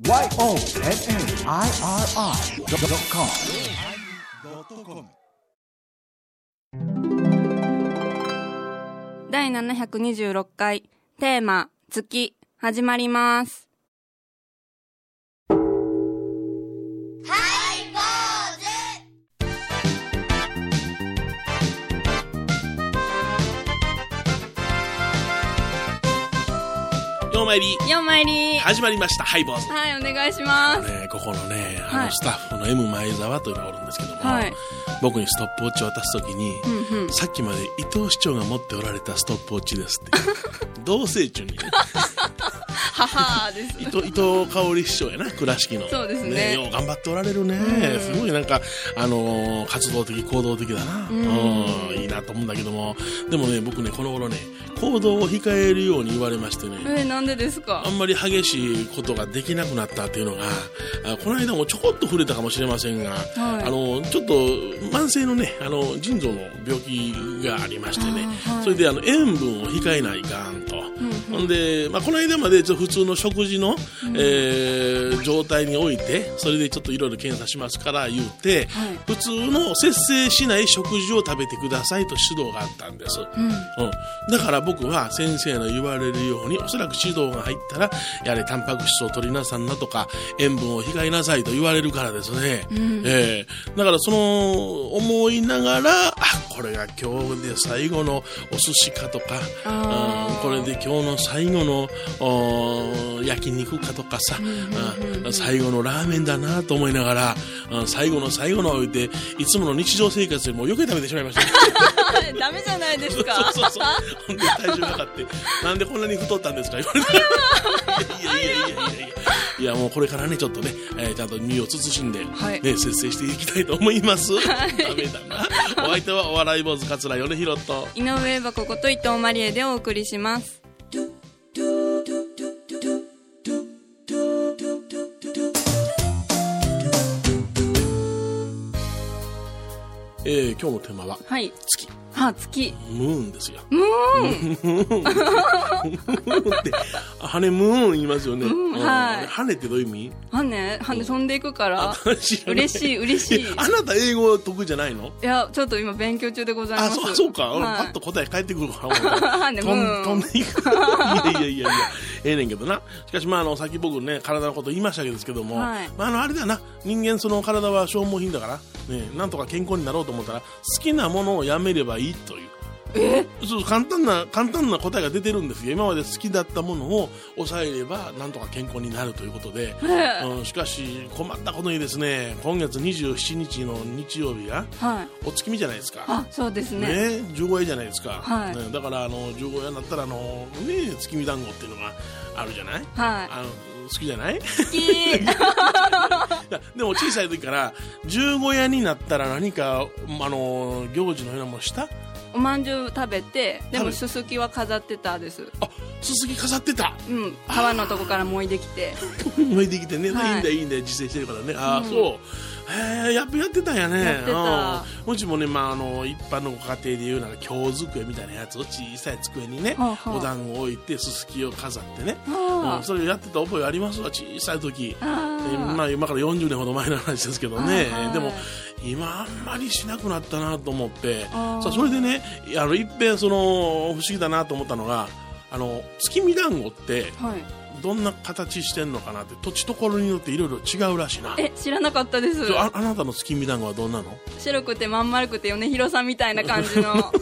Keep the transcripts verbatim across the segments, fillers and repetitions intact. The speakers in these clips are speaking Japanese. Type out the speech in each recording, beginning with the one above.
ワイオーエヌエヌアイアールアイドットコムだいななひゃくにじゅうろっかいテーマ月始まります。 ようまいりようまいり始まりましたハイボーズ。 はい、お願いします。 ね、ここのね、あの、 はい、 スタッフの M 前澤というのがおるんですけども、 はい、 僕にストップウォッチを渡すときに、 うんうん、 さっきまで伊藤市長が持っておられたストップウォッチですって同性中にね母です。 伊藤、伊藤香織市長やな、倉敷の。 そうですね。 ね、よう頑張っておられるね。すごいなんか、あのー、活動的、行動的だな。うん、いいなと思うんだけども。でもね、僕ね、この頃ね、行動を控えるように言われましてね。 えー、なんでですか？ あんまり激しいことができなくなったっていうのが、あこの間もちょこっと触れたかもしれませんが、はい、あの、ちょっと慢性のね、あの、腎臓の病気がありましてね、はい、それであの、塩分を控えないかんと。ほ、うん、んで、まあ、この間までちょっと普通の食事の、うん、えー、状態において、それでちょっといろいろ検査しますから言うて、はい、普通の節制しない食事を食べてくださいと指導があったんです。うんうん、だから僕は先生の言われるように、おそらく指導が入ったら、やはりタンパク質を取りなさんなとか、塩分を控えなさいと言われるからですね。うん、えー、だからその、思いながら、あ、これが今日で最後のお寿司かとか、あこれで今日の最後の焼肉かとかさ、うんうんうん、最後のラーメンだなと思いながら、最後の最後の置いて、いつもの日常生活でもう余計食べてしまいました。 ダメじゃないですか。 そうそうそう。ほんで体重がかって、なんでこんなに太ったんですか言われて。いやいやいやいやいや。いやもうこれからねちょっとね、えー、ちゃんと身を慎んで、はい、ね、節制していきたいと思います。はい、ダメだな。お相手はお笑い坊主桂米広と井上箱こと伊藤マリエでお送りします。 えー、今日のテーマは、 はい、 月。 は月。 ムーンですよ。 ムーンムーンって、羽ムーン言いますよね。 うん、はい。 羽ってどういう意味？ 羽羽飛んでいくから。嬉しい、嬉しい。 あなた英語得意じゃないの？ いや、ちょっと今勉強中でございます。 あ、そう、そうか。 はい、 俺パッと答え返ってくるから。 羽ムーン。 飛んでいく。いやいやいやいや、ええねんけどな。しかしまあ、あの、さっき僕ね、体のこと言いましたけどですけども、はい、まあ、あの、あれだな。人間その体は消耗品だから、ね、なんとか健康になろうと思ったら、好きなものをやめればいいという。 えそう簡単な簡単な答えが出てるんですよ。今まで好きだったものを抑えればなんとか健康になるということで、うん、しかし困ったことにですね、今月にじゅうしちにちの日曜日が、はい、お月見じゃないですか。 あ、そうですね。 ね、十五夜じゃないですか。 はい、 ね、だからあの十五夜になったらあのね、月見団子っていうのがあるじゃない。はい、あの好きじゃない？好き。 でも小さい時から十五夜になったら何かあの行事のようなものした？ おまんじゅう食べて、でもすすきは飾ってたです。 あ、すすき飾ってた。 うん、皮のとこからもいできて。 もいできてね、はい、いいんだいいんだ自生してるからね。あ、うん、そう。へえ、やっぱやってたんやね。 やってた。 うちもね、まああの一般のご家庭でいうなんか京机みたいなやつを小さい机にね、はあはあ、お団子を置いてすすきを飾ってね、はあ、うん、それをやってた覚えありますわ、小さい時。まあ今からよんじゅうねんほど前の話ですけどね。でも今あんまりしなくなったなと思って、さあそれでね、あのいっぺんその不思議だなと思ったのが、あの月見団子って、はい、どんな形してんのかなって、土地ところによっていろいろ違うらしいな。 え、知らなかったです。 あ, あなたの月見団子はどんなの？ 白くてまん丸くて米広さんみたいな感じの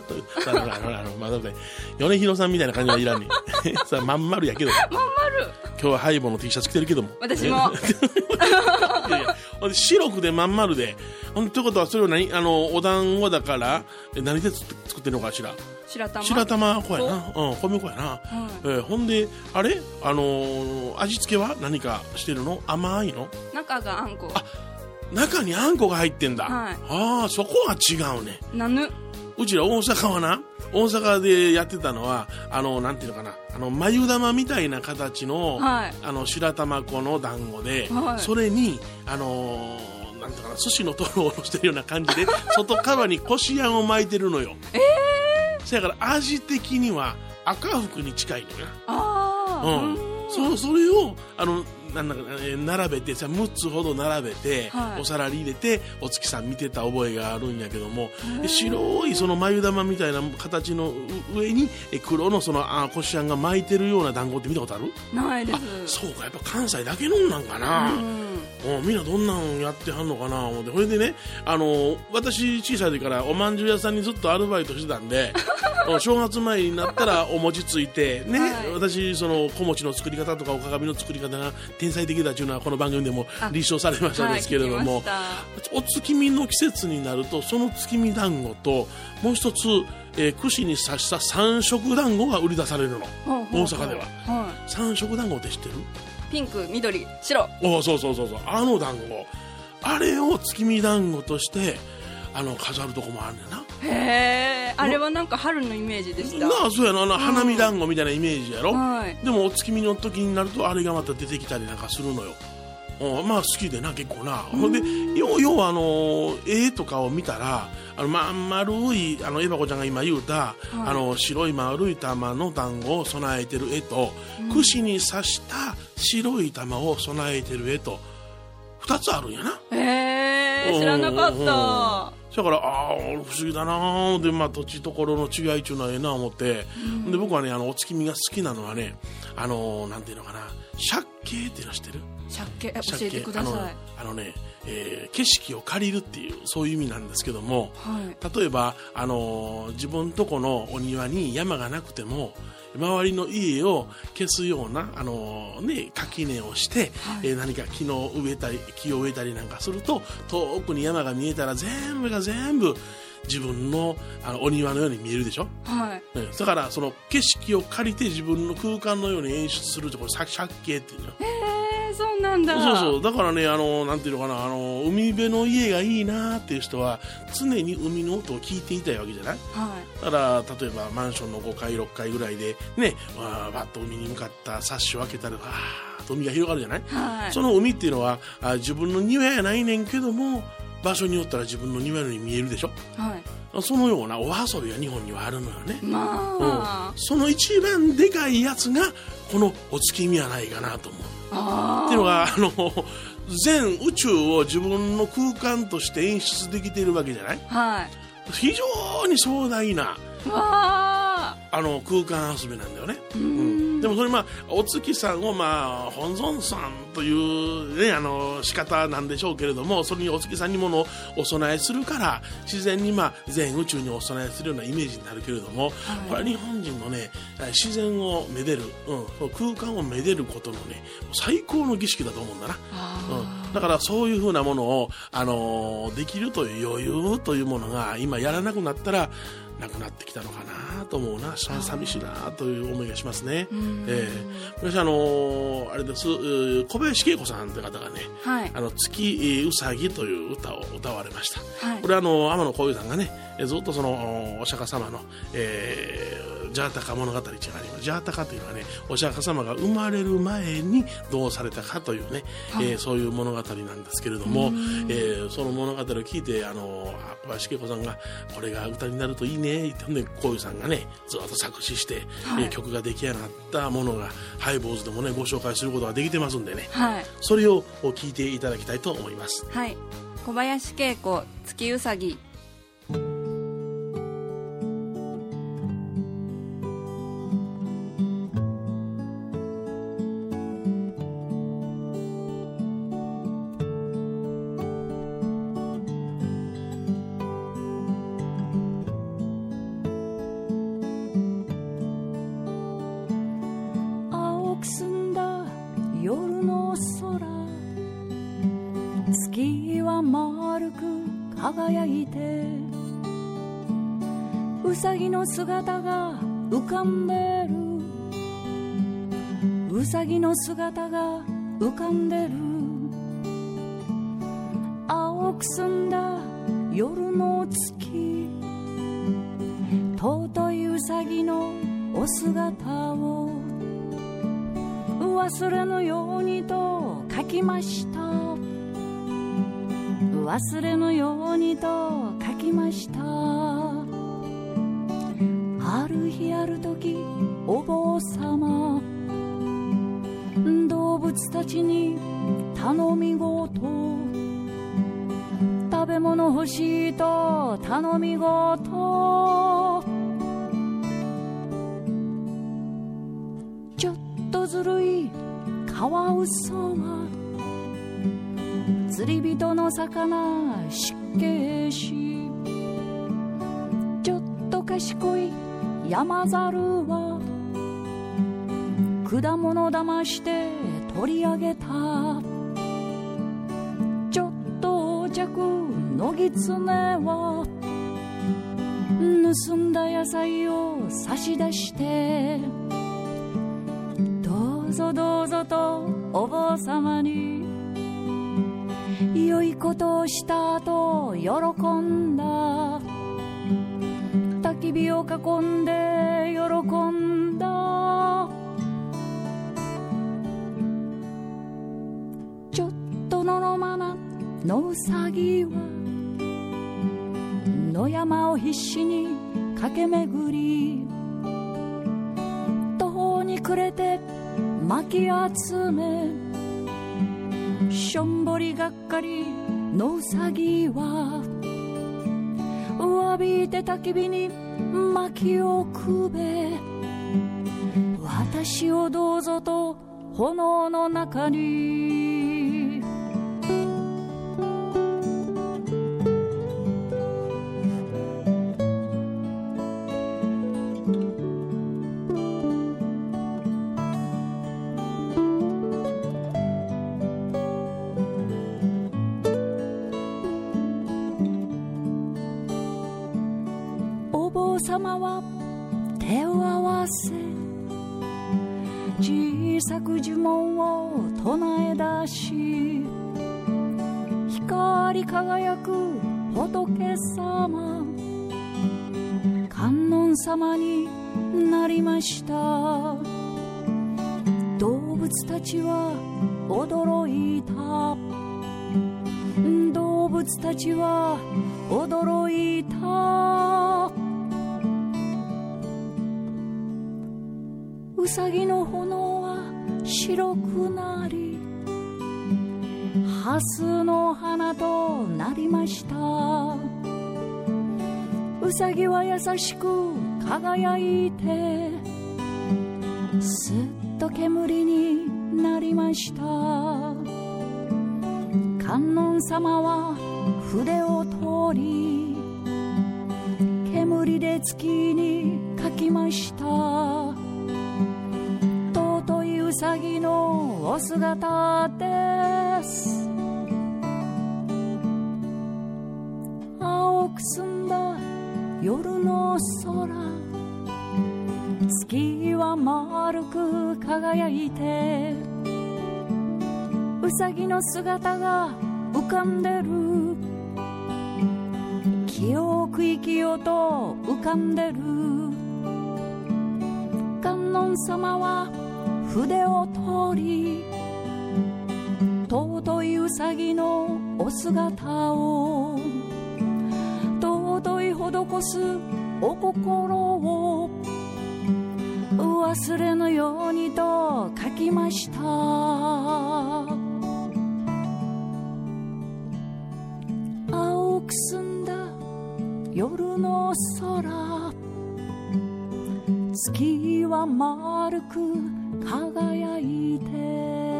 米広さんみたいな感じはいらんねんさあまん丸やけどまん丸。 今日はハイボの T シャツ着てるけども、 私もいやいや、白くでまん丸で、ほんということはそれを何、あのお団子だから何で作ってるのかしら。 白玉白玉粉やな、うん、米粉やな、はい、えー、ほんであれ、あのー、味付けは何かしてるの？甘いの？ 中があんこ。あ、 中にあんこが入ってんだ、 はい、 ああ、そこは違うね。 なぬ。 うちら大阪はな、大阪でやってたのは、あのなんていうのかな、あの眉玉みたいな形の、はい、あの白玉粉の団子で、はい、それにあのー、なんていうかな、寿司のトロをしてるような感じで外側にこしあんを巻いてるのよ。ええー、そやから味的には赤福に近いのよ。 ああ、 うん、そ, それをあのなんだか、えー、並べてさむっつほど並べて、はい、お皿に入れてお月さん見てた覚えがあるんやけども、白いその眉玉みたいな形の上に黒のそのあこしあんが巻いてるような団子って見たことある？ ないです。 あ、そうか、やっぱ関西だけのんなんかな。うん、みんなどんなんやってはんのかな思って。それでね、あの私小さい時からおまんじゅう屋さんにずっとアルバイトしてたんで正月前になったらお餅ついてね、はい、私その小餅の作り方とかお鏡の作り方が天才的だというのはこの番組でも立証されましたですけれども、はい、お月見の季節になるとその月見団子ともう一つ、えー、串に刺した三色団子が売り出されるの、大阪では、はい、三色団子って知ってる？ ピンク、緑、白。 おそうそうそうそう、あの団子、あれを月見団子としてあの飾るとこもあるんだな。 へえ、あれはなんか春のイメージでした。 なあ、そうやな、な花見団子みたいなイメージやろ、 はい、 でもお月見の時になるとあれがまた出てきたりなんかするのよ。まあ好きでな、結構な。ほんで要はあの絵とかを見たらあの、ま、丸いあのエバコちゃんが今言うた、はい、あの白い丸い玉の団子を備えてる絵と、うん、串に刺した白い玉を備えてる絵とふたつあるんやな。 へえ、知らなかった。 だからああ不思議だなで、まあ、土地ところの違いっていうのはええな思って、うん、で僕はねあのお月見が好きなのはね、あのなんていうのかな、借景っていうの知ってる？ 借景、教えてください。 あの、あのね、えー、景色を借りるっていうそういう意味なんですけども、 はい、 例えばあの自分とこのお庭に山がなくても周りの家を消すようなあの、ね、垣根をして、はい、えー、何か木の植えたり木を植えたりなんかすると遠くに山が見えたら全部が全部自分 の, あのお庭のように見えるでしょ、 はい、 ね、だからその景色を借りて自分の空間のように演出するところ借景っていうの。 へー、そうなんだ。 そうそう、だからね、あのなんていうのかな、あの海辺の家がいいなっていう人は常に海の音を聞いていたいわけじゃない、 はい、 だから例えばマンションのごかいろっかいぐらいでね、わーっと海に向かったサッシを開けたらわーっと海が広がるじゃない、 はい、その海っていうのはあ自分の庭やないねんけども場所によったら自分の庭のように見えるでしょ、 はい、 そのようなお遊びが日本にはあるのよね、 まあ、 うん、その一番でかいやつがこのお月見やないかなと思う。 あっていうのがあの全宇宙を自分の空間として演出できているわけじゃない、 はい、 非常に壮大なわあの空間遊びなんだよね。 うん、 でもそれまあお月さんをまあ本尊さんというねあの仕方なんでしょうけれども、それにお月さんにものをお供えするから自然にまあ全宇宙にお供えするようなイメージになるけれども、はい、これは日本人のね自然をめでる、うん、空間をめでることのね最高の儀式だと思うんだな。うん、だからそういうふうなものをあのできるという余裕というものが今やらなくなったらなくなってきたのかなと思うな。寂しいなという思いがしますね。えー、私あのー、あれです小林恵子さんという方がね、 はい、 あの月うさぎという歌を歌われました、 はい、 これあの天野幸雄さんがねずっとそのお釈迦様の、えー、ジャータカ物語っていうのがあります。ジャータカというのはねお釈迦様が生まれる前にどうされたかというね、はい、えー、そういう物語なんですけれども、えー、その物語を聞いてあの小林恵子さんがこれが歌になるといいねってね幸雄さんがねずっと作詞して、はい、えー、曲が出来上がったものがハイボーズでもねご紹介することができてますんでね、 はい、 それを聞いていただきたいと思います。 はい、小林恵子月うさぎ。 輝いてうさぎの姿が浮かんでる、うさぎの姿が浮かんでる、青く澄んだ夜の月、尊いうさぎのお姿を忘れぬようにと書きました、忘れぬようにと書きました。ある日ある時お坊様、動物物たちに頼み事、食べ物欲しいと頼み事、ちょっとずるいカワウソは釣り人の魚失敬し、ちょっと賢い山猿は果物騙して取り上げた、ちょっと横着の狐は盗んだ野菜を差し出して、どうぞどうぞとお坊様に良いことをしたと喜んだ、焚き火を囲んで喜んだ、ちょっとのろまなのうさぎは野山を必死に駆け巡り、途方に暮れて巻き集め、しょんぼりがっかりのうさぎは詫びて焚き火に薪をくべ、私をどうぞと炎の中に。お坊様は手を合わせ、小さく呪文を唱え出し、光り輝く仏様、観音様になりました。動物たちは驚いた、動物たちは驚いた。うさぎの炎は白くなり、ハスの花となりました。うさぎは優しく輝いて、すっと煙になりました。観音様は筆を取り、煙で月に書きました。尊いうさぎのお姿です。青く澄んだ夜の空、月は丸く輝いて、うさぎの姿が浮かんでる、清く生きようと浮かんでる。観音様は筆を取り、尊いうさぎのお姿を、尊い施すお心を忘れぬようにと書きました。青く澄んだ夜の空、月は丸く輝いて、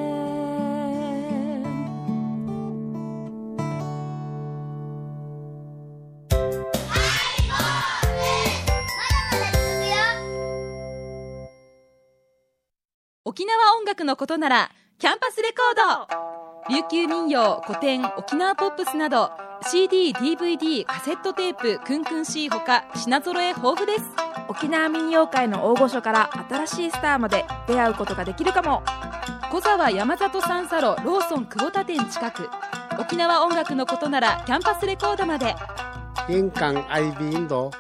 沖縄音楽のことならキャンパスレコード、琉球民謡、古典、沖縄ポップスなど シーディー、ディーブイディー、カセットテープ、クンクン C ほか品揃え豊富です。 沖縄民謡界の大御所から新しいスターまで出会うことができるかも。 小沢山里三佐路ローソン久保田店近く。沖縄音楽のことならキャンパスレコードまで。 印鑑アイビーインド。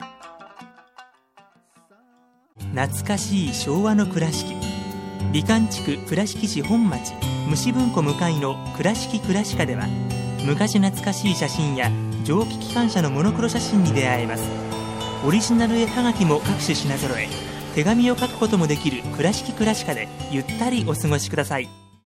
懐かしい昭和の倉敷、美観地区倉敷市本町虫文庫向かいの倉敷倉歯科では、昔懐かしい写真や蒸気機関車のモノクロ写真に出会えます。オリジナル絵はがきも各種品揃え、手紙を書くこともできる倉敷倉歯科でゆったりお過ごしください。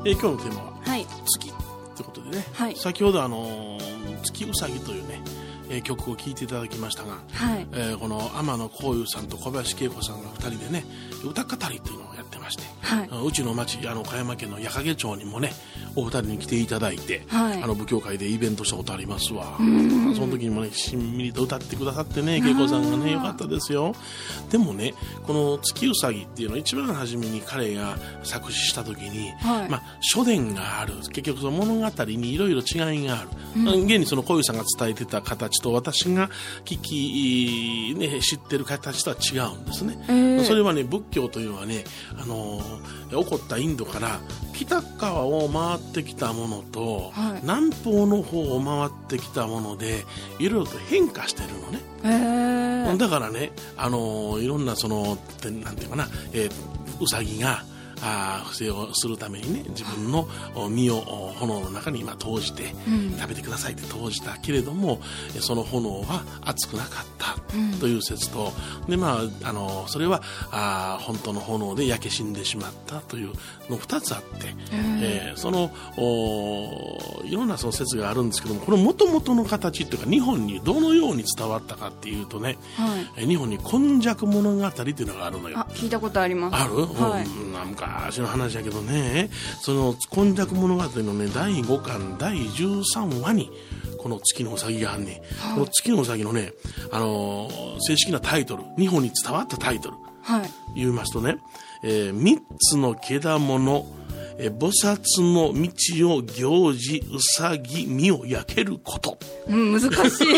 えー、今日のテーマは、 はい、 月ということでね、 はい、 先ほどあのー、月うさぎというね、えー、曲を聴いていただきましたが、はい、えー、この天野幸雄さんと小林恵子さんがふたりでね、歌語りというのをやってまして、はい、うちの町、あの岡山県の矢掛町にもね、お二人に来ていただいて、はい、あの部協会でイベントしたことありますわ。その時にもね、しんみりと歌ってくださってね、恵子さんがね、よかったですよ。でもね、この月うさぎっていうのは一番初めに彼が作詞した時に、はい、まあ書伝がある、結局その物語にいろいろ違いがある、うん、現にその小遊さんが伝えてた形と私が聞き、ね、知ってる形とは違うんですね、えー、それはね、仏教というのはね、あの起こったインドから北側を回ってきたものと、はい、南方の方を回ってきたものでいろいろと変化してるのね、えー、だからね、あのいろんなそのなんていうかな、えー、うさぎがあ不正をするためにね、自分の身を炎の中に今投じて、うん、食べてくださいって投じたけれども、その炎は熱くなかったという説と、うん、でまああのそれはあ本当の炎で焼け死んでしまったというのふたつあって、えー、そのいろんなその説があるんですけども、この元々の形っていうか日本にどのように伝わったかっていうとね、はい、日本に今昔物語っていうのがあるのよ。 あ、聞いたことあります。 ある、はい、うん、なんか昔の話やけどね、その今昔物語のねだいごかんだいじゅうさんわにこの月のうさぎがあんね、はい、この月のうさぎのね、あのー、正式なタイトル、日本に伝わったタイトル、はい、言いますとね、えー、みっつのけだもの、えー、菩薩の道を行事うさぎ身を焼けること、 うん、難しい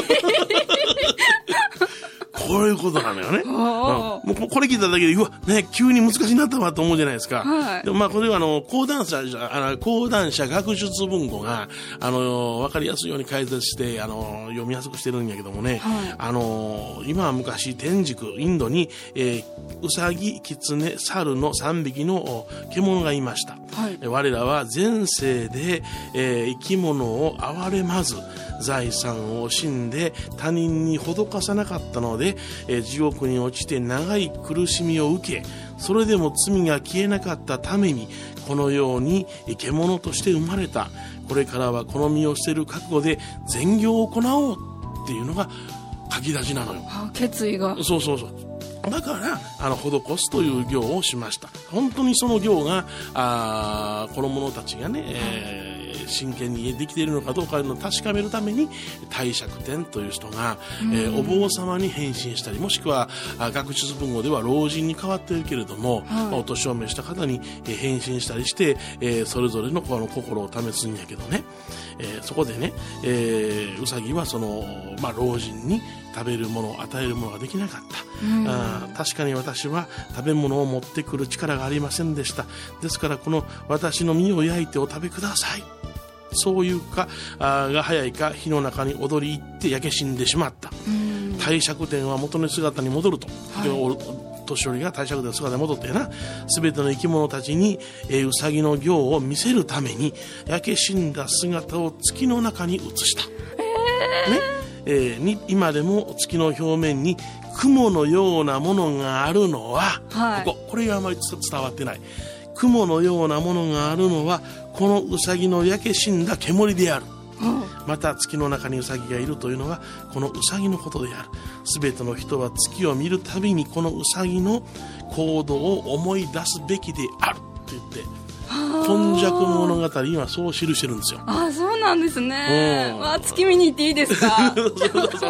こういうことなのよね、うん、もうこれ聞いただけでうわ、ね、急に難しいなったわと思うじゃないですか、はい、でもまあこれはあの講談社あの講談社学術文庫があの分かりやすいように解説してあの読みやすくしてるんやけどもね、はい、あの今は昔天竺インドに、えー、ウサギ、キツネ、猿のさんびきの獣がいました、はい、我らは前世で、えー、生き物を憐れまず財産を惜しんで他人に施さなかったので、えー、地獄に落ちて長い苦しみを受け、それでも罪が消えなかったためにこのように獣として生まれた。これからはこの身を捨てる覚悟で善行を行おうっていうのが書き出しなのよ。 あ、決意が。 そうそうそう。だからあの施すという行をしました。本当にその行があこの者たちがね、えー真剣にできているのかどうかの確かめるために帝釈天という人が、えー、お坊様に変身したり、もしくは学術文語では老人に変わっているけれども、はい、お年を召した方に変身したりして、えー、それぞれのこの心を試すんやけどね、えー、そこでね、えー、うさぎはその、まあ、老人に食べるものを与えるものができなかった、うん、あ確かに私は食べ物を持ってくる力がありませんでした。ですからこの私の身を焼いてお食べください。そういうかあが早いか火の中に踊り入って焼け死んでしまった。帝釈天は元の姿に戻ると、はい、年寄りが帝釈天の姿に戻ってな、全ての生き物たちに、えー、うさぎの行を見せるために焼け死んだ姿を月の中に映した、えーねえー、に今でも月の表面に雲のようなものがあるのは、はい、こここれがあまり伝わってない。雲のようなものがあるのはこのうさぎの焼け死んだ煙である、うん、また月の中にうさぎがいるというのはこのうさぎのことである。すべての人は月を見るたびにこのうさぎの行動を思い出すべきであるって言って、今昔物語にはそう記してるんですよ。 ああ、そうなんですね。わあ、月見に行っていいですかそうそうそうだから、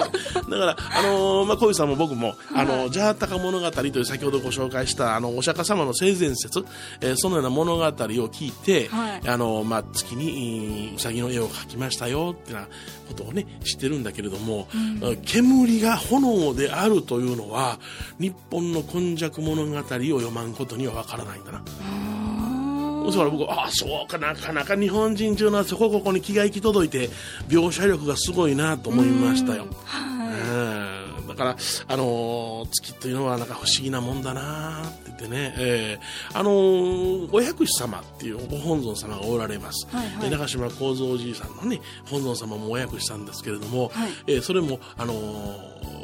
あのー、まあ、小遊さんも僕も、はい、あの、ジャータカ物語という先ほどご紹介した、あの、お釈迦様の性善説、えー、そのような物語を聞いて、はい、あの、まあ、月にうさぎの絵を描きましたよ、ってなことをね、知ってるんだけれども、うん、煙が炎であるというのは、日本の今昔物語を読まんことにはわからないんだな。だから僕は、ああ、そうか、なかなか日本人中のそこここに気が行き届いて描写力がすごいなと思いましたよ。はい、だから、あのー、月というのはなんか不思議なもんだなって言ってね、えー、あのー、お薬師様っていうご本尊様がおられます、はいはい、長島幸三おじいさんのね本尊様もお薬師さんですけれども、はい、えー、それも、あのー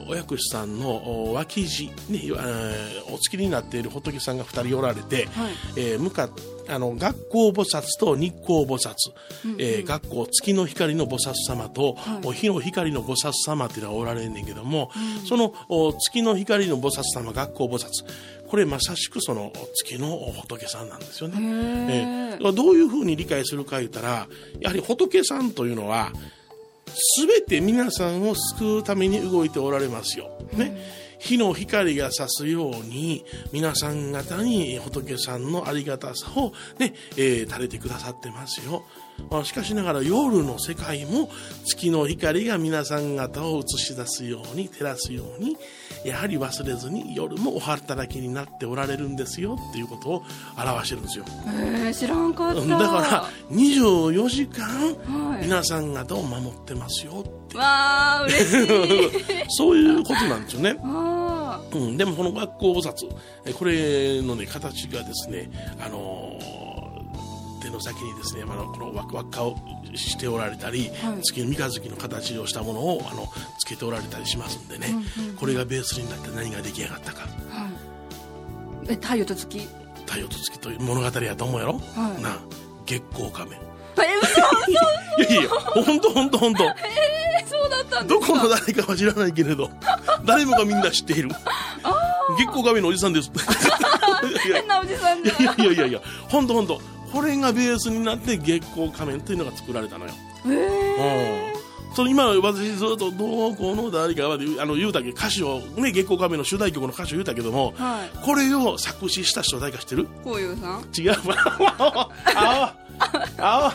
お薬師さんの脇地、ね、お付きになっている仏さんがふたりおられて、はい、えー、向かあの月光菩薩と日光菩薩、うんうん、えー、月光月の光の菩薩様と、はい、日の光の菩薩様っていうのがおられんねんけども、うん、その月の光の菩薩様、月光菩薩、これまさしくその月の仏さんなんですよね。えー、どういうふうに理解するか言ったら、やはり仏さんというのはすべて皆さんを救うために動いておられますよ、ね、うん、日の光が差すように皆さん方に仏さんのありがたさを、ね、えー、垂れてくださってますよ。しかしながら夜の世界も月の光が皆さん方を映し出すように、照らすように、やはり忘れずに夜もお働きになっておられるんですよっていうことを表してるんですよ。 えー、知らんかった。 だからにじゅうよじかん皆さん方を守ってますよって、 わー嬉しいそういうことなんですよね。あ、うん、でもこの月光菩薩、これのね形がですね、あのー手の先にですね、あのこの輪っかをしておられたり、はい、月の三日月の形をしたものをあのつけておられたりしますんでね、うんうん、これがベースになって何が出来上がったか、はい、 え太陽と月太陽と月という物語やと思うやろ、はい、な月光仮面。 え嘘いやいや本当本当本当。 えー、そうだったんですか。 どこの誰かは知らないけれど誰もがみんな知っている月光仮面のおじさんです変なおじさんだ。 いやいやいやいや本当本当、これがベースになって月光仮面というのが作られたのよ。へー、その今私ずっとどうこうの誰かはあの言うたけ歌詞をね、月光仮面の主題曲の歌詞を言うたけども、はい、これを作詞した人誰か知ってる？ こういうさん？ 違うあああ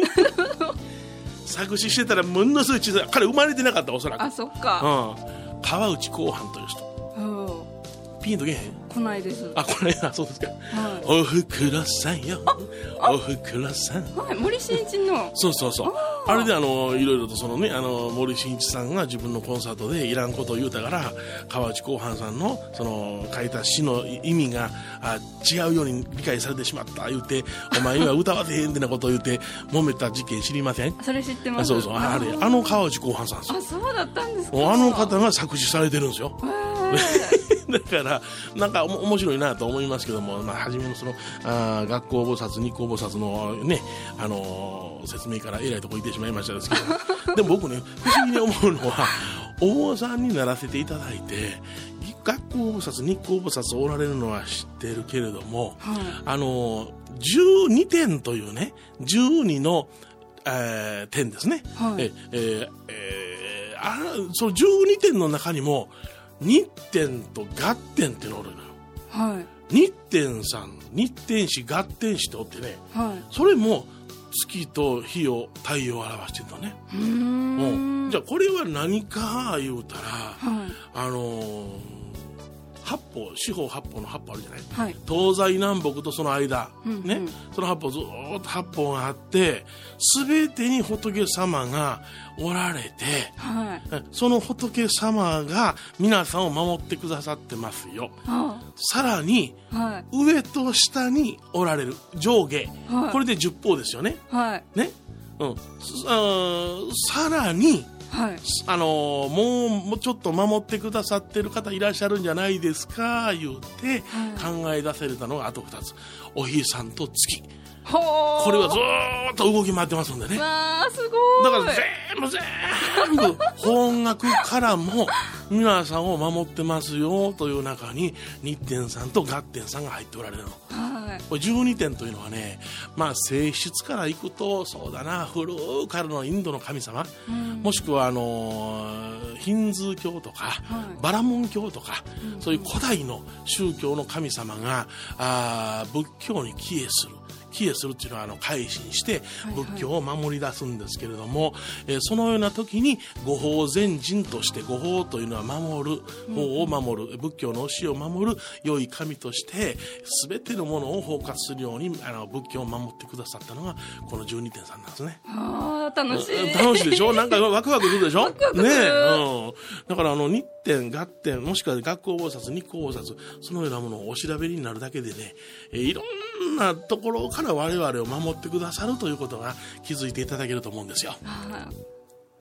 作詞してたらものすごい小さい、彼生まれてなかったおそらく。 あ、そっか、 うん、川内公範という人。ピンとけへん？ 来ないです。 あ、これあ、そうですか、はい、おふくろさんよ、おふくろさん、 はい、森進一のそうそうそう、 あ, あれであのいろいろとそのね、あの森進一さんが自分のコンサートでいらんことを言うたから川内公範さんのその書いた詩の意味があ違うように理解されてしまった言うてお前には歌わせへんってなことを言うて揉めた事件知りません？ それ知ってます。 そうそう、あれあの川内公範さんですよ。 あ、そうだったんですか。 あの方が作詞されてるんですよ。だからなんか面白いなと思いますけども、まあ、初めのそのあ月光菩薩日光菩薩のね、あのー、説明からえらいとこ行ってしまいましたですけどでも僕ね不思議に思うのはお坊さんにならせていただいて月光菩薩日光菩薩おられるのは知ってるけれども、はい、あのー、じゅうにてんというねじゅうにの、えー、点ですね、はい、ええーえー、あそのじゅうにてんの中にも日天と月天ってのおるのよ、はい、日天さん日天使月天使っておってね、はい、それも月と日を太陽を表してるのね。うーん、じゃあこれは何か言うたら、はい、あのー、八方四方八方の八方あるじゃない、はい、東西南北とその間、うんうん、ね、その八方ずっと八方があって全てに仏様がおられて、はい、その仏様が皆さんを守ってくださってますよ。さらに、はい、上と下におられる上下、はい、これで十方ですよね。はい、ね、うん、さらにはい、あのー、もう、もうちょっと守ってくださってる方いらっしゃるんじゃないですか言うて考え出せれたのがあとふたつ、お日さんと月。これはずーっと動き回ってますんでね。 わー、すごい。だから全部全部方角からも皆さんを守ってますよという中に日天さんと月天さんが入っておられるの。はい、これじゅうにてんというのはね、まあ性質からいくとそうだな、古くからのインドの神様、うん、もしくはあのー、ヒンズー教とか、はい、バラモン教とか、うん、そういう古代の宗教の神様があ仏教に帰依する。帰依するっていうのはあの改心して仏教を守り出すんですけれども、はいはい、えー、そのような時に護法全人として、護法というのは守る、法を守る、仏教の教えを守る良い神として全てのものを包括するようにあの仏教を守ってくださったのがこのじゅうにてんさんなんですね。 あー、楽しい。 楽しいでしょ。なんかワクワクするでしょ。 ワクワクする。 ねえ、うん。だからあの日天月天もしくは月光菩薩日光菩薩、そのようなものをお調べになるだけでね、えー、いろんなところから我々を守ってくださるということが気づいていただけると思うんですよ。はあ、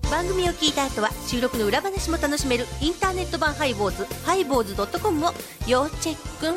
番組を聞いた後は収録の裏話も楽しめるインターネット版ハイボーズハイボーズドットコムを要チェック。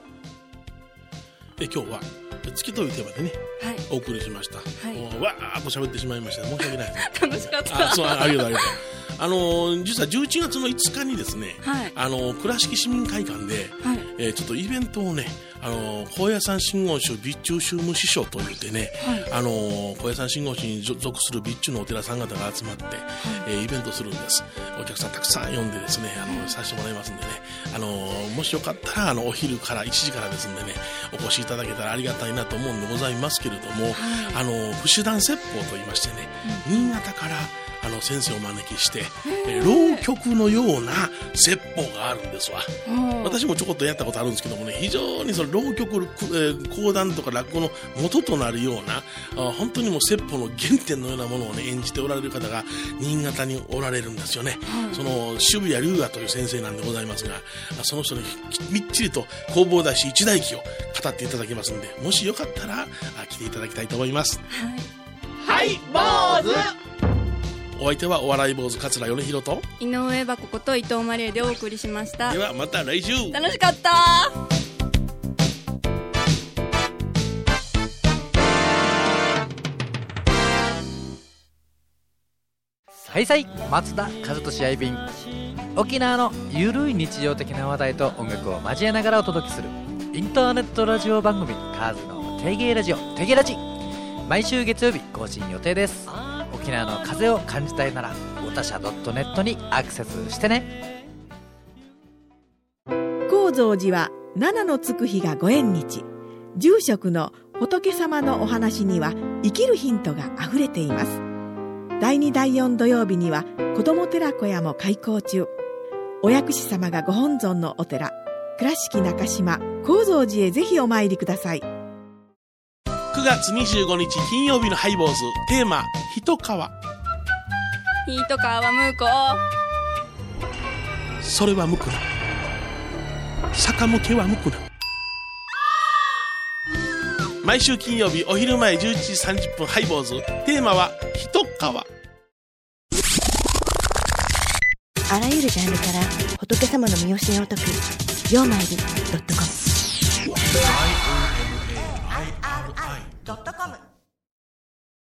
で今日は月というテーマでね、はい、お送りしました、はい、わーっと喋ってしまいました。申し訳ないです、 ね、楽しかった。 あそうありがとうありがとう。あのー、実はじゅういちがつのいつかにですね、はい、あのー、倉敷市民会館で、はい、えー、ちょっとイベントをね、あのー、高野山真言宗備中宗務師匠といってね、はい、あのー、高野山真言宗に属する備中のお寺さん方が集まって、はい、えー、イベントするんです。お客さんたくさん呼んでですね、あのー、させてもらいますんでね、あのー、もしよかったらあのお昼からいちじからですんでね、お越しいただけたらありがたいなと思うんでございますけれども、はい、あのー、不手段説法と言いましてね、うん、新潟からあの先生をお招きして、えー、浪曲のような説法があるんですわ。私もちょこっとやったことあるんですけどもね、非常にその浪曲、えー、講談とか落語の元となるようなあ本当にもう説法の原点のようなものをね演じておられる方が新潟におられるんですよね、はい、その渋谷龍河という先生なんでございますが、その人にみっちりと弘法大師一代記を語っていただきますので、もしよかったら来ていただきたいと思います。 はい、坊主。 お相手はお笑い坊主桂米広と井上箱こと伊藤マリエでお送りしました。 ではまた来週。 楽しかった。 はいさい、松田和俊愛便。沖縄のゆるい日常的な話題と音楽を交えながらお届けするインターネットラジオ番組カーズのテゲラジオテゲラジ。毎週月曜日更新予定です。沖縄の風を感じたいならおたしゃ .net にアクセスしてね。 高蔵寺は七のつく日がご縁日。住職の仏様のお話には生きるヒントがあふれています。だいにだいよん土曜日には子ども寺小屋も開校中。お薬師様がご本尊のお寺倉敷中島・高蔵寺へぜひお参りください。 くがつにじゅうごにち金曜日のハイボーズ、テーマ一川。 一川は向こう。それは向くな。坂向けは向くな。毎週金曜日お昼前じゅういちじさんじゅっぷんハイボーズ、テーマは一川。 あらゆるジャンルから仏様の身教えを解くようまいり .com。 ドットコム